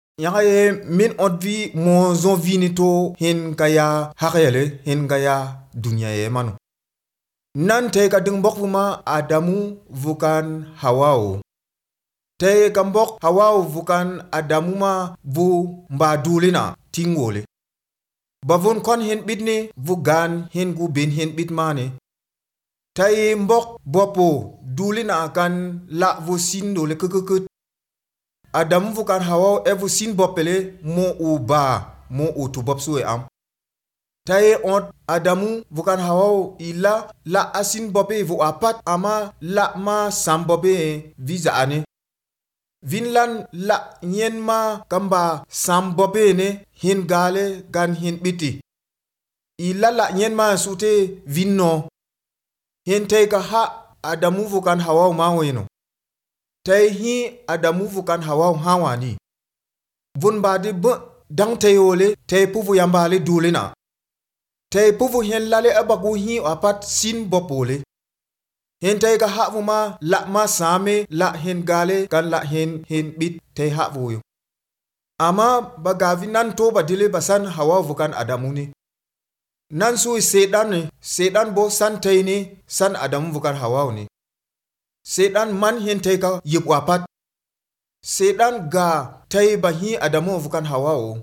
Yagaye min odvi mo zon vini to hin kaya hakele hin kaya dunia ye manu. Nan te ka ding bok vuma Adamu vukan Hawao. Te ka bok Hawao vukan Adamu ma vu mba dulina tingole. Bavun kon hin bitni vugan hin gu bin hin bitmane. Tai mbok bopo dulina kan la vu sindo le kukukut. Adamu vukan Hawao evu sin bopele mo u tu bop suwe am. Tai ont Adamu vukan Hawao ila la asin bope vu apat ama la ma sam bope visa ane. Vinlan la nyen ma kamba sam bope ne hin gale gan hin biti. Ila la nyen ma sute vinno. Hin teka ha Adamu vukan Hawao ma hoino. Tai hi Adamu vukan Hawao hawani. Vun badi bu dang teyole te puvu yambale dulina. Te puvu hen lale abagu hi apat sin bopole. Hen te ka havu ma la ma same la hen gale kan la hen bit te havu yo. Ama bagavi nan to badile basan Hawao vukan Adamu ni. Nan sui sedan bo san te ni san Adamu vukan Hawao ni. Sedan man hen te ka yip wapat. Sedan ga te bahi Adamu vukan Hawao.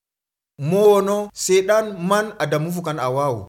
Mono sedan man Adamu vukan Hawao.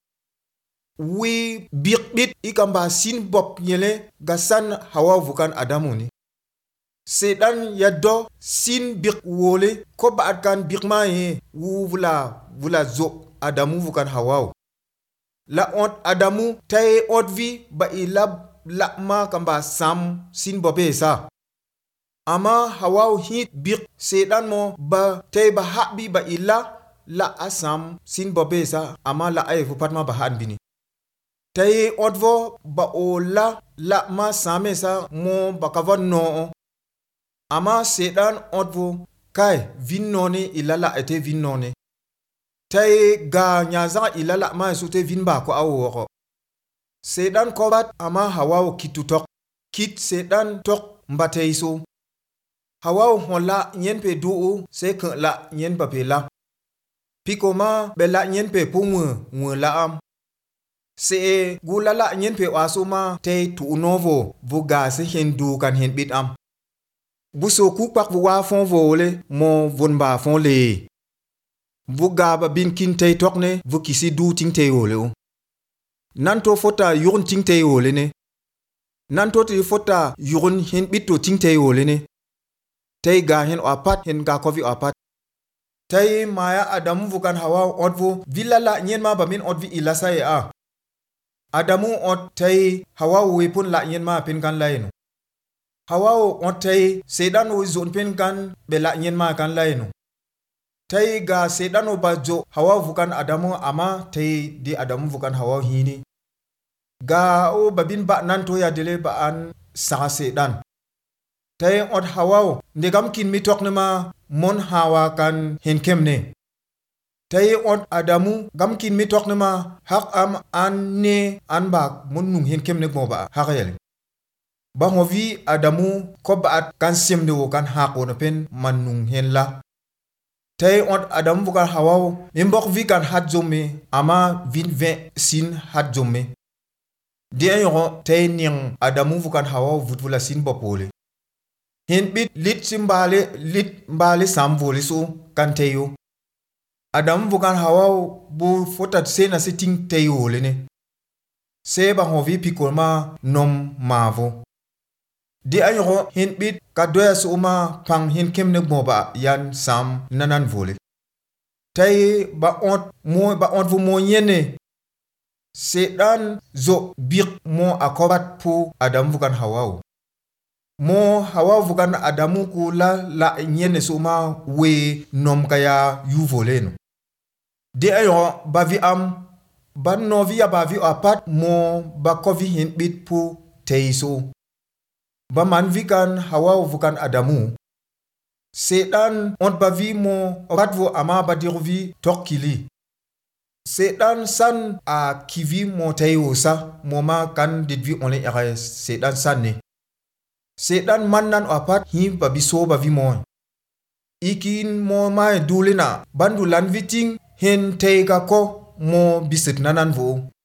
Wi bit ikamba sin bop nyele gasan Hawao vukan Adamu ni. Sedan yaddo sin bik wole ko baat kan bik mae vula zo Adamu vukan Hawao. La ont Adamu tay odvi ba ilab la ma kamba sam sin bope sa. Ama Hawao hit bik sedan mo ba tay ba habi ba ila la asam sin bope sa ama la ay vupatma ba han bini. Tay odvo ba o la ma same sa mo bakavon no. Ama sedan odvo kai vinno ne ila la ete vinno ne. Tay ga nyaza ila la ma sute vinba ko awo. Sedan kobat ama Hawao kitutok. Kit sedan tok mbate iso. Hawao hola nyen pe duu se ke la nyen pape la. Pikoma be la nyen pe pumwe la am. Se gula la nyen pe wasuma te tu novo vuga se hen du kan hen bit am. Buso kukpak vuwa fon vole mo vunba fon le. Vuga ba bin kin te tokne vukisi du ting te ole. Nanto fota yurun ting te ole ne. Nanto ti fota yurun hen bitu ting te ole ne. Tay ga hen apat hen ga kovi apat. Tay maya Adamu vukan Hawao odvo villa la nyen ma bamin odvi ilasa e a. Adamu ot tay Hawao wepun la nyen ma pin kan laino. Hawao ot tay sedan wo zon pin kan be la nyen ma kan laino. Tay ga sedan o bajo Hawao vukan Adamu ama tay di Adamu vukan Hawao hini. Ga o babin ba nanto ya dele ba an sa sedan. Tay ot Hawao ndegam kin mitok nema mon hawa kan hen kemne. Tay ot Adamu gam kin mitok nema hak am an ne an bak mon nung hen kemne gmoba hakayel. Ba hovi Adamu ko baat kan semde wo kan hako na pen man nung hen la. Tay ot Adamu vukan Hawao mimbok vi kan hat jome ama vin sin hat jome. Dia yoro tay ning Adamu vukan Hawao vutvula sin bopole. Hin bit lit mbale sam vole so kan teyo. Adamu vukan Hawao bu fotat sena se ting teyo le ne. Se ba hovi pikolma nom mavo. Di ayoro hin bit kadoya su uma pang hin kemne gmoba yan sam nanan vole. Tay ba ont vu mo yene. Sedan zo bik mo akobat pu Adamu vukan Hawao. Mo Hawao vukan Adamu ku la nyene suma we nom kaya yu voleno. De ayo bavi am ban novi ya bavi apat mo bakovi hin bit pu teiso. Ba man vikan Hawao vukan Adamu. Sedan ont bavi mo obatvo ama badirvi tokkili. Sedan san a kivi mo teyo sa mo ma kan didvi onle yaka sedan san ne. Sedan man nan apat hi babi so bavi mo. ikin mo mai dulina bandu lan viting hen teiga ko mo bisit nanan vo